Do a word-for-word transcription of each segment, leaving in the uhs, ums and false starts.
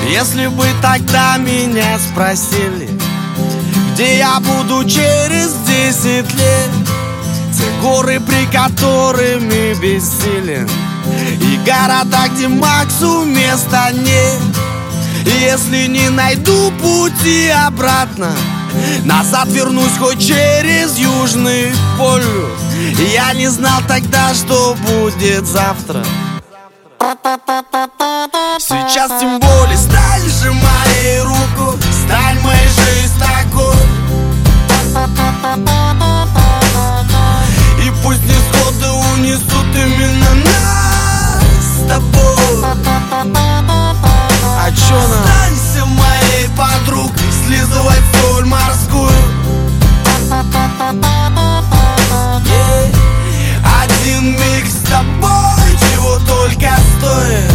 Если бы тогда меня спросили, где я буду через десять лет, те горы, при которыми бессилен, и города, где Максу места нет. И если не найду пути обратно, назад вернусь хоть через Южный полюс. И я не знал тогда, что будет завтра. Сейчас тем более стань же моей руку, стань моей жизнь такой. И пусть несходы унесут именно нас с тобой. А чё нам? Останься моей подругой, слизывай соль морскую. yeah. Один миг с тобой чего только стоит.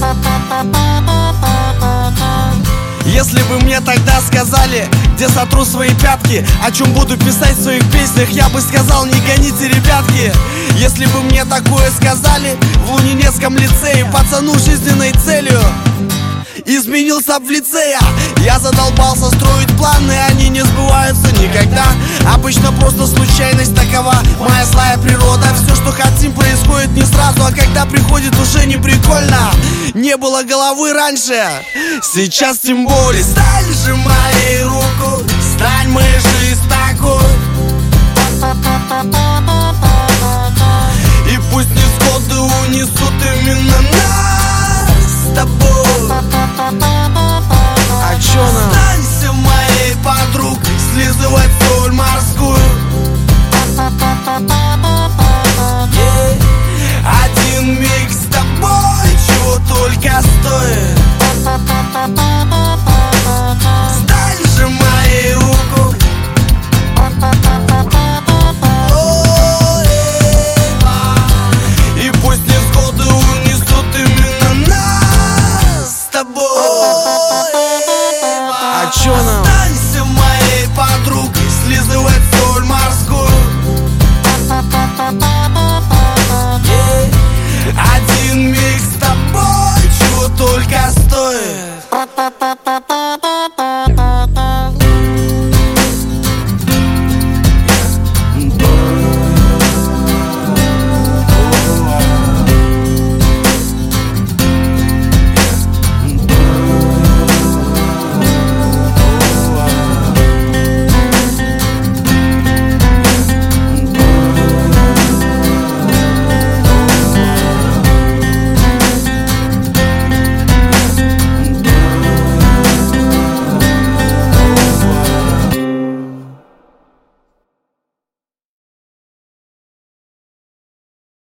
Если бы мне тогда сказали, где сотру свои пятки, о чем буду писать в своих песнях, я бы сказал: не гоните, ребятки. Если бы мне такое сказали в Лунинецком лицее, пацану жизненной целью изменился в лице я. Я задолбался строить планы, они не сбываются никогда. Обычно просто случайность такова, моя злая природа. Все, что хотим, происходит не сразу, а когда приходит, уже не прикольно. Не было головы раньше, сейчас тем более. Стань же моей руку, стань моей жизнь такой. И пусть несходы унесут именно нас с тобой. А чё нам? Останься моей подругой, слизывай соль морскую. yeah. Один миг с тобой чего только стоит. Стань же моей руку. И пусть несходы унесут именно нас с тобой. А чё нам? Останься моей подругой, слизывай соль морскую. yeah. Один миг с тобой чего только стоит.